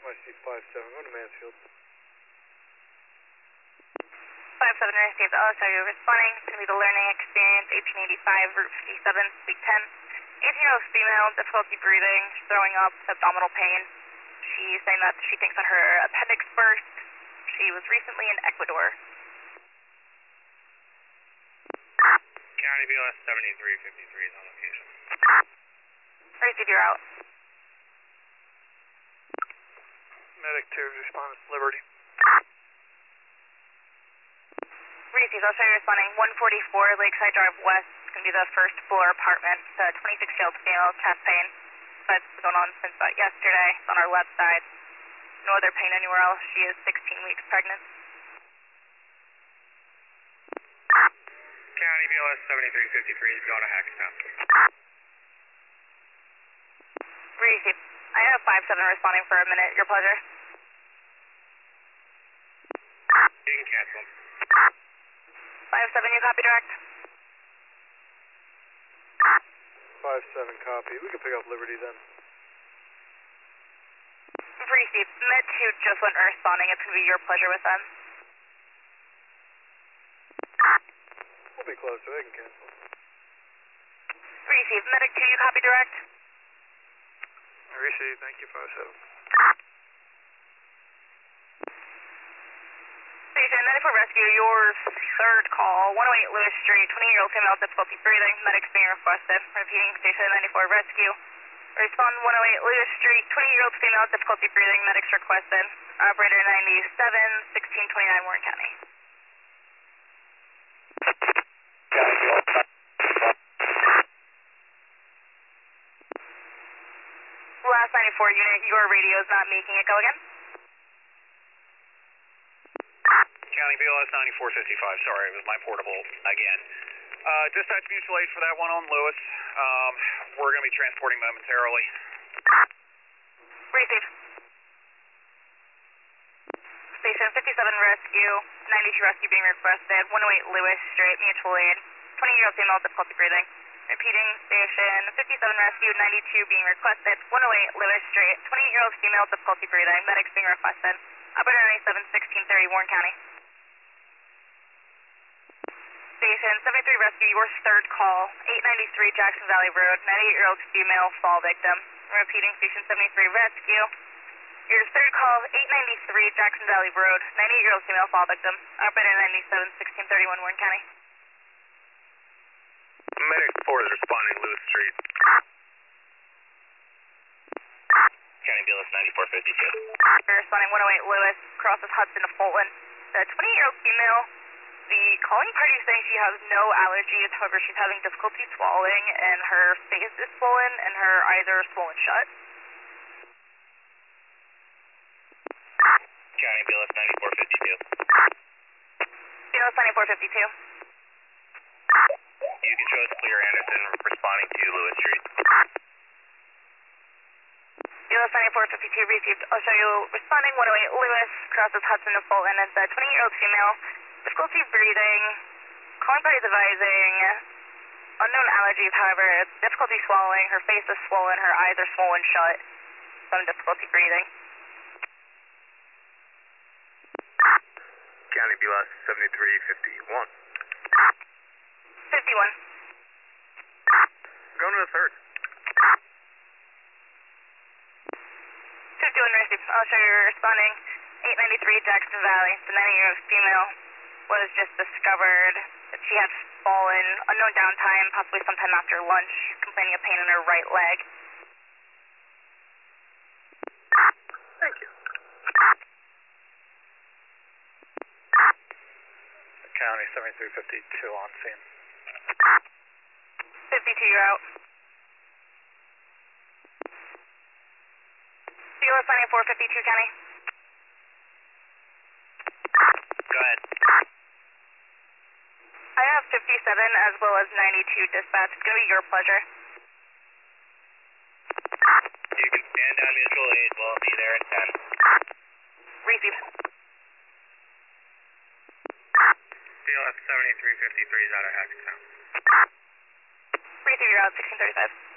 NYC 57, going to Mansfield. 57 received, LSIU responding. It's going to be the learning experience, 1885, Route 57, Suite 10. 18-year-old female, difficulty breathing, throwing up, abdominal pain. She's saying that she thinks that her appendix burst. She was recently in Ecuador. County BLS 7353 is on location. Receive, you're out. Medic 2 responding, Liberty. Receive, I'll show you responding. 144 Lakeside Drive West. It's going to be the first floor apartment. 26-year-old female, chest pain. That's been going on since yesterday. It's on our left side. No other pain anywhere else. She is 16 weeks pregnant. County BLS 7353 is going to Hackettstown. Receive. I have 57 responding for a minute. Your pleasure. You can cancel. 57, you copy direct? 57 copy. We can pick up Liberty then. Receive. Med 2 just went responding. It's going to be your pleasure with them. We'll be closer. They can cancel. Receive. Medic 2, you copy direct? Receive. Thank you, 57. Station 94 Rescue, your third call, 108 Lewis Street, 20-year-old female, difficulty breathing, medics being requested. Repeating, Station 94 Rescue. Respond 108 Lewis Street, 20-year-old female, difficulty breathing, medics requested. Operator 97, 1629 Warren County. Last 94 unit, your radio is not making it. Go again? County BLS 9455, sorry, it was my portable again. Dispatch mutual aid for that one on Lewis. We're going to be transporting momentarily. Receive. Station 57 Rescue, 92 Rescue being requested, 108 Lewis Street, mutual aid, 20-year-old female, difficulty breathing. Repeating, Station 57 Rescue, 92 being requested, 108 Lewis Street, 28-year-old female, difficulty breathing, medics being requested. Operator 97, 1630 Warren County. Station 73 Rescue, your third call, 893 Jackson Valley Road, 98-year-old female, fall victim. Repeating, Station 73 Rescue, your third call, 893 Jackson Valley Road, 98-year-old female, fall victim. Operator 97, 1631 Warren County. Medic 4 is responding to Lewis Street. County BLS 9452. Responding 108 Lewis, crosses Hudson to Fulton. The 20-year-old female, the calling party is saying she has no allergies, however she's having difficulty swallowing and her face is swollen and her eyes are swollen shut. County BLS 9452. BLS 9452. You can show us clear Anderson responding to Lewis Street. BLS 9452 received. I'll show you responding 108 Lewis, crosses Hudson to Fulton. It's a 20-year-old female, difficulty breathing, calling parties advising, unknown allergies, however, difficulty swallowing, her face is swollen, her eyes are swollen shut, some difficulty breathing. County BLS 7351. 51. Going to the third. 51 received. I'll show you responding 893 Jackson Valley. The 90-year-old female was just discovered that she had fallen, unknown downtime, possibly sometime after lunch, complaining of pain in her right leg. Thank you. County 7352 on scene. 52, you're out. BLS 9452, County. Go ahead. I have 57 as well as 92 dispatch. It's going to be your pleasure. You can stand down mutual aid. We'll be there in 10. Receive. BLS 7353 is out of Hackettstown. Receive, you're out, 1635.